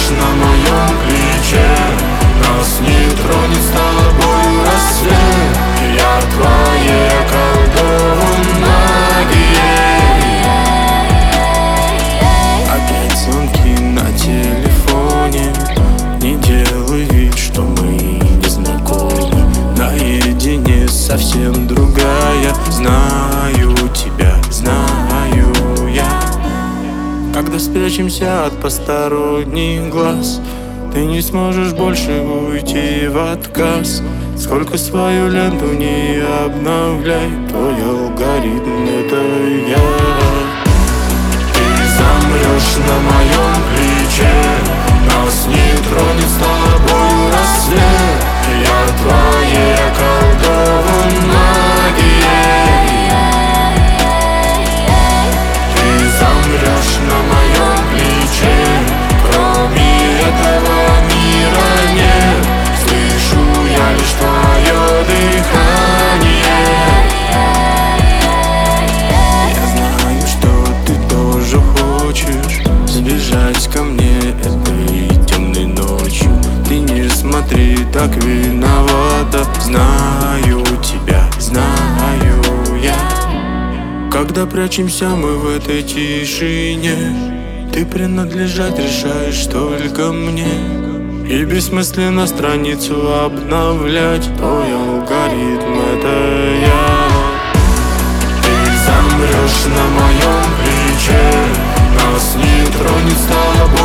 замрешь на моем плече, нас не тронет с тобой рассвет. Я в твоей околдован магией. Опять звонки на телефоне, не делай вид, что мы не знакомы. Наедине совсем другая, знаю тебя, знаю я. Когда спрячемся от посторонних глаз, ты не сможешь больше уйти в отказ. Сколько свою ленту не обновляй, твой алгоритм — это я. Ты замрешь на моем плече, нас не тронет с тобой рассвет. Я твоей околдован магией. Ты замрешь на моем плече, кроме этого мира нет. Слышу я лишь твое дыхание. Я знаю, что ты тоже хочешь сбежать ко мне этой темной ночью. Ты не смотри так виновата, знаю тебя, знаю я. Когда прячемся мы в этой тишине, ты принадлежать решаешь только мне. И бессмысленно страницу обновлять, твой алгоритм — это я. Ты замрешь на моем плече, нас не тронет с тобой